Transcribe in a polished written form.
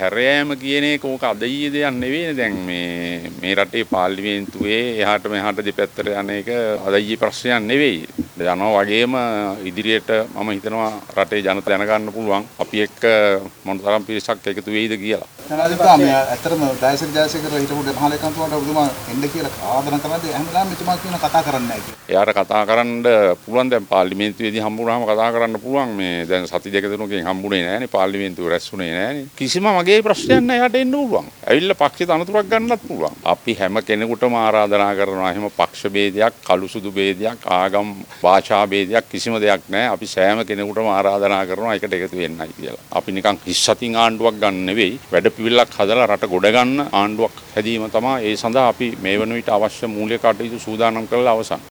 හැරෑම කියන එක ඕක අද ඊයේ දෙයක් නෙවෙයිනේ. දැන් මේ රටේ පාර්ලිමේන්තුවේ එහාට මෙහාට දෙපැත්තට යන එක අද ඊයේ ප්‍රශ්නයක් නෙවෙයි. යනවා වගේම ඉදිරියට මම හිතනවා රටේ ජනතාව දැනගන්න පුළුවන් අපි එක්ක මොනතරම් පිරිසක් එකතු වෙයිද කියලා. ජනාධිපතිතුමා මේ ඇත්තටම ජයසිරි හිටපු මහලේකම්තුමාට ඔබතුමා එන්න කියලා ආදරණ කරද්දී හැමදාම මෙතුමා කියන කතා කරන්නේ නැහැ කියලා. එයාට කතා කරන්න පුළුවන්. දැන් පාර්ලිමේන්තුවේදී හම්බුනහම කතා කරන්න පුළුවන්. මේ දැන් සති දෙක තුනකින් හම්බුනේ නැහනේ. පාර්ලිමේන්තුව රැස්ුනේ නැහනේ. කිසිම වගේ ප්‍රශ්නයක් නැහැ. එයාට එන්න පුළුවන්. ඇවිල්ලා පක්ෂේ තනතුරක් ගන්නත් පුළුවන්. අපි හැම කෙනෙකුටම ආරාධනා කරනවා. එහෙම පක්ෂ ભેදයක්, කළු සුදු ભેදයක්, ආගම් භාෂා ભેදයක් කිසිම දෙයක් නැහැ. අපි සෑම කෙනෙකුටම ආරාධනා කරනවා එකට එකතු වෙන්නයි කියලා. අපි නිකන් හිස් අතින් ආණ්ඩුවක් ගන්න නෙවෙයි. වැඩපිළිවෙලක් හදලා රට ගොඩ ගන්න ආණ්ඩුවක් හැදීම තමයි ඒ සඳහා අපි මේ වන විට අවශ්‍ය මූලික කටයුතු සූදානම් කරලා අවසන්.